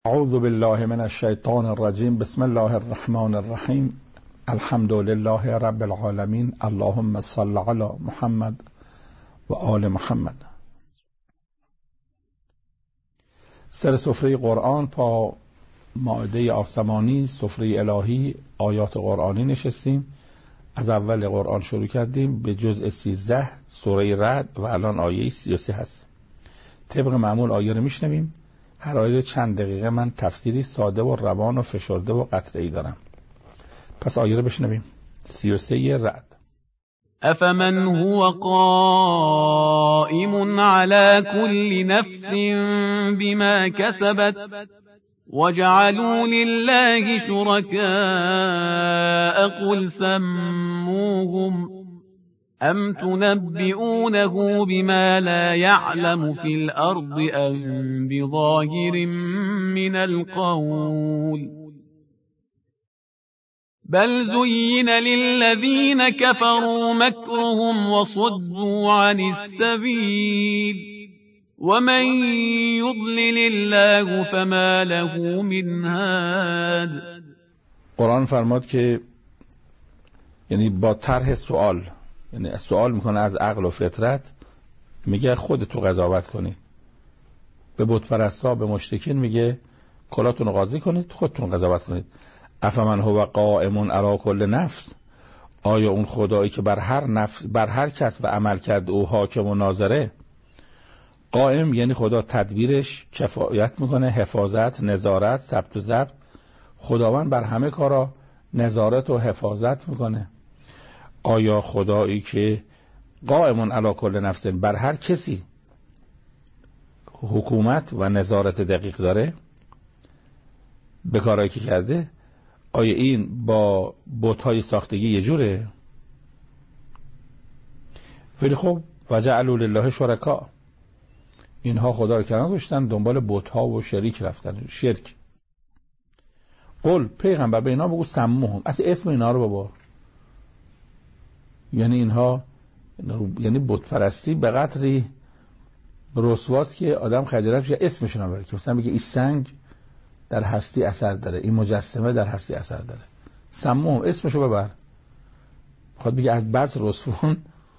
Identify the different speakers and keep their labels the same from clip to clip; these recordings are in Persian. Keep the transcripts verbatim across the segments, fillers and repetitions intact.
Speaker 1: اعوذ بالله من الشیطان الرجیم. بسم الله الرحمن الرحیم. الحمد لله رب العالمین. اللهم صل علی محمد و آل محمد. سر سفره قرآن با مائده آسمانی، سفره الهی، آیات قرآنی نشستیم. از اول قرآن شروع کردیم به جزء سیزده سوره رعد و الان آیه سی و سه هست. طبق معمول آیه رو میشنویم. هر آیه چند دقیقه من تفسیری ساده و روان و فشرده و قطعی دارم. پس آیه رو بشنویم. سی و سه رعد.
Speaker 2: افمن هو قائم على كل نفس بما كسبت وجعلوا لله شركاء قل سموهم أم تنبئونه بما لا يعلم في الأرض أم بظاهر من القول بل زين للذين كفروا مكرهم وصدوا عن السبيل ومن يضلل الله فما له من هاد.
Speaker 1: قرآن فرماد که یعنی با طرح سوال، یعنی سوال میکنه از عقل و فطرت، میگه خودتو قضاوت کنید. به بت پرستا، به مشرکین میگه کلاتون رو قاضی کنید، خودتون قضاوت کنید. افمن هو قائم علی کل نفس، آیا اون خدایی که بر هر نفس، بر هر کس و عمل کرد او حاکم و ناظره. قائم یعنی خدا تدبیرش کفایت میکنه، حفاظت، نظارت، ثبت و ضبط. خداوند بر همه کارا نظارت و حفاظت میکنه. آیا خدایی که قائم علی کل نفس، بر هر کسی حکومت و نظارت دقیق داره به کارهایی که کرده، آیا این با بت‌های ساختگی یه جوره؟ ولی خب وجعلوا لله شرکا، اینها خدا رو کنار گذاشتن، دنبال بت‌ها و شریک رفتن، شرک. قل پیغمبر به اینا بگو سموهم، اصلا اسم اینا رو بابا. یعنی اینها، یعنی بت پرستی به قدری رسواست که آدم خجالت میشه اسمشون رو ببره، که مثلا بگه این سنگ در هستی اثر داره، این مجسمه در هستی اثر داره. سموهم، اسمشو ببر. خود بگه از بس رسوان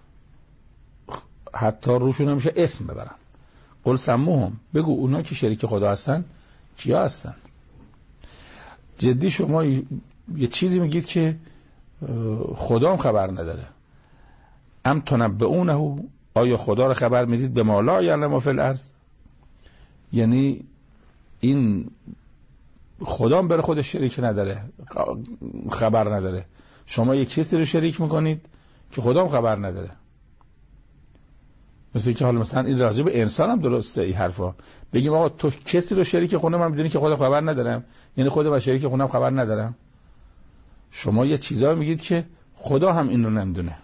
Speaker 1: حتی روشون نمیشه اسم ببرن. قل سموهم، بگو اونا که شریک خدا هستن کیا هستن. جدی شما یه چیزی میگید که خدا هم خبر نداره. ام تنبئونه، آیا خدا رو خبر میدید به ما لا یعلم فی الارض، یعنی این خدا هم بر خودش شریک نداره، خبر نداره. شما یک کسی رو شریک میکنید که خدا هم خبر نداره. مثل که حالا مثلا این راجع به انسان هم درسته این حرفا، بگیم آقا تو کسی رو شریک خودم من میدونی که خدا خبر ندارم، یعنی خودم و شریک خودم خبر ندارم. شما یه چیزا میگید که خدا هم این رو نمیدونه،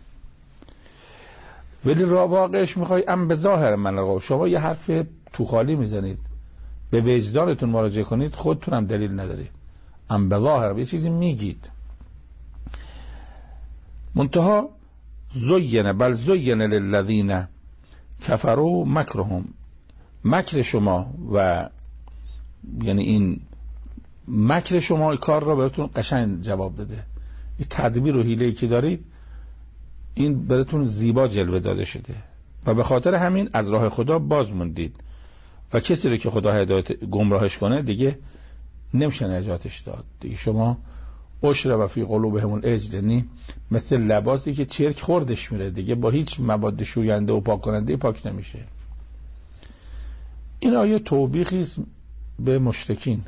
Speaker 1: ولی را واقعش میخوای ام به ظاهر من رو. شما یه حرف تو خالی میزنید، به وجدانتون مراجعه کنید، خودتون هم دلیل ندارید. ام به ظاهر یه چیزی میگید. منتها زینه بل زینه للذین کفروا مکرهم، مکر شما و یعنی این مکر شما کار را براتون قشنگ جواب داده. این تدبیر و حیله‌ای که دارید این براتون زیبا جلوه داده شده و به خاطر همین از راه خدا باز موندید و کسی رو که خدا هدایت گمراهش کنه دیگه نمیشه نجاتش داد. دیگه شما عشر و فی قلوبهم العجل، یعنی مثل لباسی که چرک خوردش میره، دیگه با هیچ مواد شوینده و پاک کننده پاک نمیشه. این آیه توبیخی است به مشرکین.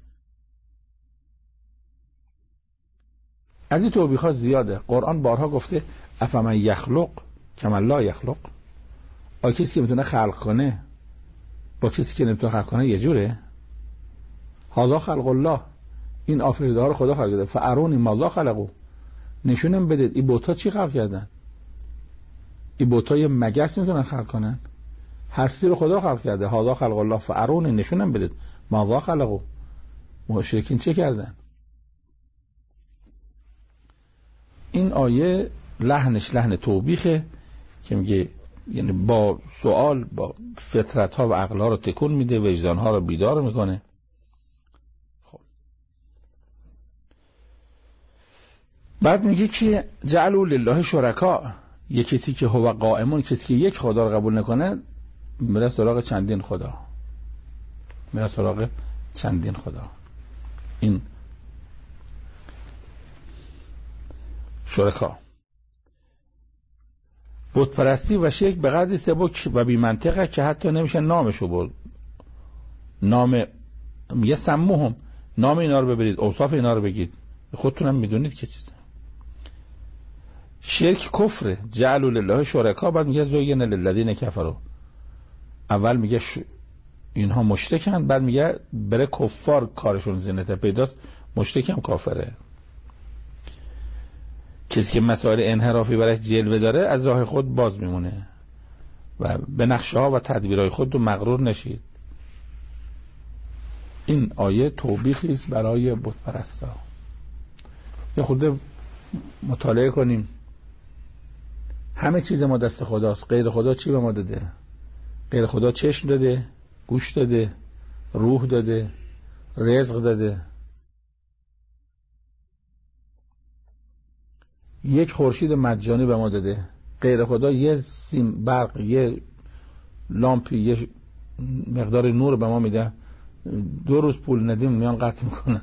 Speaker 1: از این توبیخات زیاده. قرآن بارها گفته افمن یخلق کمن لا یخلق، آیا کسی که میتونه خلق کنه با کسی که نمیتونه خلق کنه یه جوره؟ هذا خلق الله، این آفریده ها رو خدا خلق کرده. فارونی ماذا خلقو، نشونم بدید این بوتا چی خلق کردن. این بوتا یه مگس میتونن خلق کنن؟ هستی رو خدا خلق کرده. هذا خلق الله فارونی، نشونم بدید ماذا خلقو. مشرکین چه کردن؟ این آیه لحنش لحن توبیخه که میگه، یعنی با سوال با فطرت ها و عقل ها رو تکون میده، وجدان ها رو بیدار میکنه. بعد میگه که جعلوا لله شرکا، یک کسی که هو قائمون، کسی که یک خدا رو قبول نکنه میره سراغ چندین خدا، میره سراغ چندین خدا. این شرکا بت پرستی و شرک به قدری سبک و بی منطقه که حتی نمیشه نامشو برد. نام یه سموهم، نام اینا رو ببرید، اوصاف اینا رو بگید، خودتونم میدونید که چیزه. شرک کفره، جعلوا لله شرکا، بعد میگه زین للذین کفروا. اول میگه ش... اینها مشرکن، بعد میگه بره کفار کارشون زینت پیداست، مشرک هم کافره. کسی که مسائل انحرافی برای جلوه داره از راه خود باز میمونه و به نقشه ها و تدبیرهای خود رو مغرور نشید. این آیه توبیخی است برای بت پرستا. یه خود مطالعه کنیم. همه چیز ما دست خداست، غیر خدا چی به ما داده؟ غیر خدا چشم داده، گوش داده، روح داده، رزق داده. یک خورشید مجانی به ما داده. غیر خدا یه سیم برق، یه لامپی، یه مقدار نور به ما میده، دو روز پول ندیم میان قطع میکنن.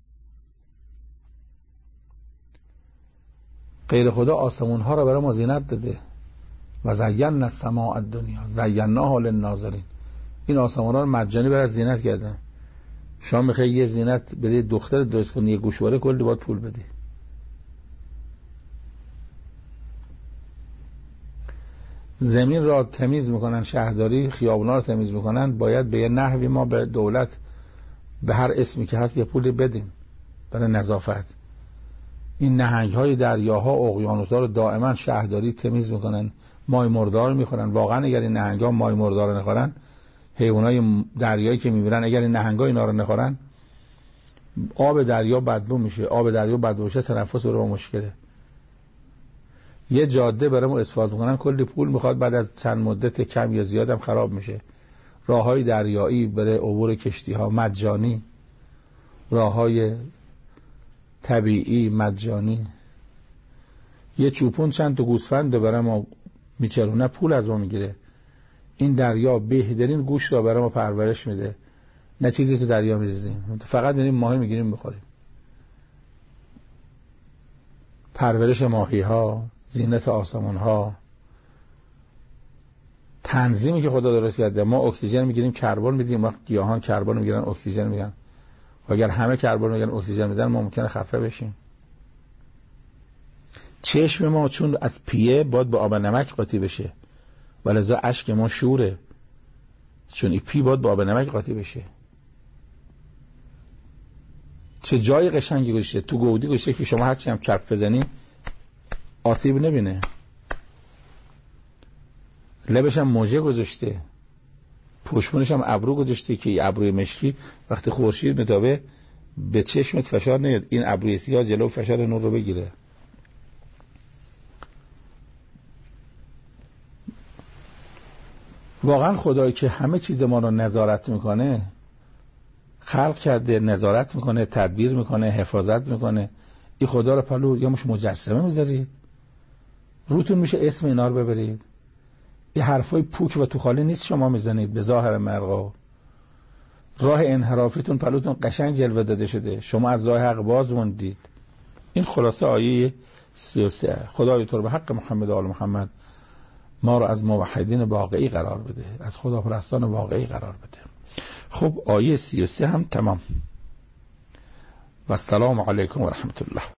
Speaker 1: غیر خدا آسمون ها رو برای ما زینت داده و زینا السماء الدنیا زیناها للناظرین. این آسمون ها رو مجانی برای زینت کردن. شما میخوای یه زینت بده دختر درست کنی، یه گوشواره کلی باید پول بدی. زمین را تمیز میکنن، شهرداری خیابونا رو تمیز میکنن، باید به یه نحوی ما به دولت به هر اسمی که هست یه پول بدیم برای نظافت. این نهنگ های دریاها و اقیانوس‌ها رو دائما شهرداری تمیز میکنن، مای مردار میخورن. واقعا اگر این نهنگ ها مای مردار رو نخورن، حیوانای دریایی که میمیرن، اگر این نهنگ ها اینا رو نخورن، آب دریا بدبو میشه. آب دریا بدبو میشه، تنفس رو با مشکله. یه جاده برای ما اسفالت میکنن، کلی پول میخواد، بعد از چند مدت کم یا زیاد هم خراب میشه. راههای دریایی برای عبور کشتی ها مجانی، راههای طبیعی مجانی. یه چوپون چند تا گوسفند برای ما میچرونه، پول از ما میگیره. این دریا بهترین گوشت را برای ما پرورش میده، نه چیزی تو دریا میریزیم، فقط میریم ماهی میگیریم میخوریم. پرورش ماهی ها، زینت آسمان ها، تنظیمی که خدا درست کرده. ما اکسیژن میگیریم، کربن میدیم، وقت گیاهان کربن میگیرن، اکسیژن میگن. اگر همه کربن میگن، اکسیژن میدن، ما ممکنه خفه بشیم. چشم ما چون از پیه باید به آب نمک قاطی بشه، ولذا اشک ما شوره، چون این پی باید به آب نمک قاطی بشه. چه جای قشنگی گذاشته، تو گودی گذاشته که شما هرچی هم کف بزنی آسیب نبینه. لبش هم موجه گذاشته، پشمونش هم ابرو گذاشته که ابروی مشکی وقتی خورشید میتابه به چشمت فشار نیاد، این ابروی سیاه جلو فشار نور رو بگیره. واقعا خدایی که همه چیز ما رو نظارت میکنه، خلق کرده، نظارت میکنه، تدبیر میکنه، حفاظت میکنه، این خدا رو پلو یا مش مجسمه میذارید؟ روتون میشه اسم اینا رو ببرید؟ این حرفای پوک و تو خالی نیست شما میزنید به ظاهر مرغا. راه انحرافیتون پلوتون قشنگ جلوه داده شده، شما از راه حق باز موندید. این خلاصه آیه سی و سه. خدای تو رو به حق محمد و آل محمد ما رو از موحدین واقعی قرار بده، از خداپرستان واقعی قرار بده. خب آیه سی و سه هم تمام. و السلام علیکم و رحمت الله.